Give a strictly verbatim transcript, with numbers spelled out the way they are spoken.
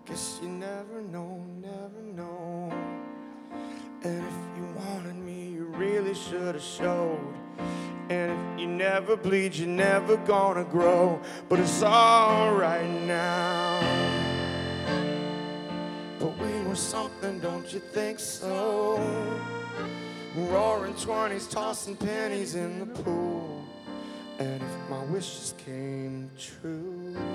Guess you never know, never know. And if you wanted me, you really should have showed. And if you never bleed, you're never gonna grow. But it's all right now. But we were something, don't you think so? Roaring twenties, tossing pennies in the pool. And if my wishes came true,